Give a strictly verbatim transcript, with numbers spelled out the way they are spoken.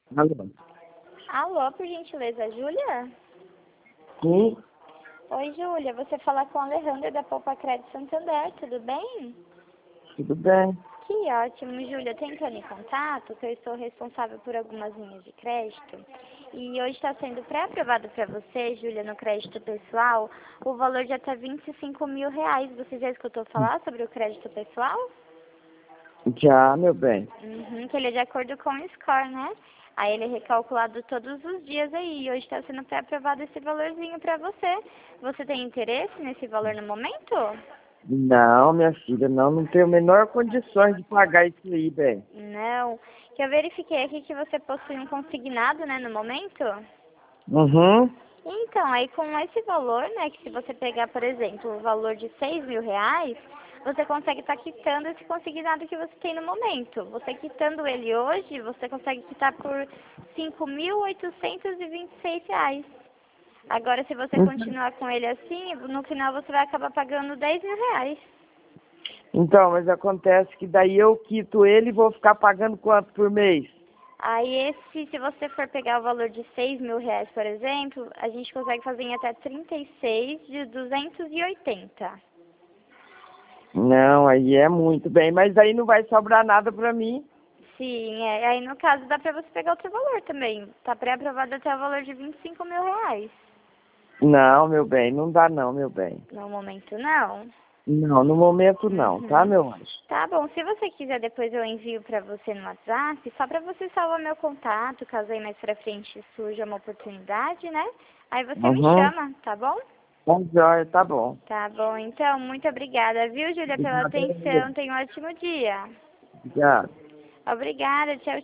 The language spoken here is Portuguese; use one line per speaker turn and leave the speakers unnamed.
Alô?
Alô, por gentileza, Júlia?
Sim,
Oi, Júlia, você fala com a Alejandra da Poupa Crédito Santander, tudo bem?
tudo bem.
Que ótimo, Júlia, eu tô entrando em contato, que eu estou responsável por algumas linhas de crédito. E hoje está sendo pré-aprovado para você, Júlia, no crédito pessoal, o valor de até vinte e cinco mil reais. Você já escutou falar sobre o crédito pessoal?
Já, meu bem.
Uhum, que ele é de acordo com o score, né? Aí ele é recalculado todos os dias aí. E hoje está sendo pré-aprovado esse valorzinho para você. Você tem interesse nesse valor no momento?
Não, minha filha, não, não tenho a menor condições de pagar isso aí, bem.
Não. Que eu verifiquei aqui que você possui um consignado, né, no momento?
Uhum.
Então, aí com esse valor, né, que se você pegar, por exemplo, o valor de seis mil reais, você consegue estar quitando esse consignado que você tem no momento. Você quitando ele hoje, você consegue quitar por cinco mil oitocentos e vinte e seis reais. Agora, se você
Então,
continuar com ele assim, no final você vai acabar pagando dez mil reais.
então, mas acontece que daí eu quito ele e vou ficar pagando quanto por mês?
Aí esse, se você for pegar o valor de seis mil reais, por exemplo, a gente consegue fazer em até trinta e seis de duzentos e oitenta.
Não, aí é muito bem, mas aí não vai sobrar nada pra mim.
Sim, é, aí no caso dá pra você pegar outro valor também. Tá pré-aprovado até o valor de vinte e cinco mil reais.
Não, meu bem, não dá não, meu bem.
No momento não.
Não, no momento não, tá,
Uhum.
meu anjo?
Tá bom, se você quiser depois eu envio pra você no WhatsApp, só pra você salvar meu contato, caso aí mais pra frente surja uma oportunidade, né? Aí você me
Uhum.
chama, tá bom?
Tá jóia, tá bom.
Tá bom, então, muito obrigada, viu, Júlia, pela
Obrigado,
atenção. Tenha um ótimo dia.
obrigado.
Obrigada, tchau,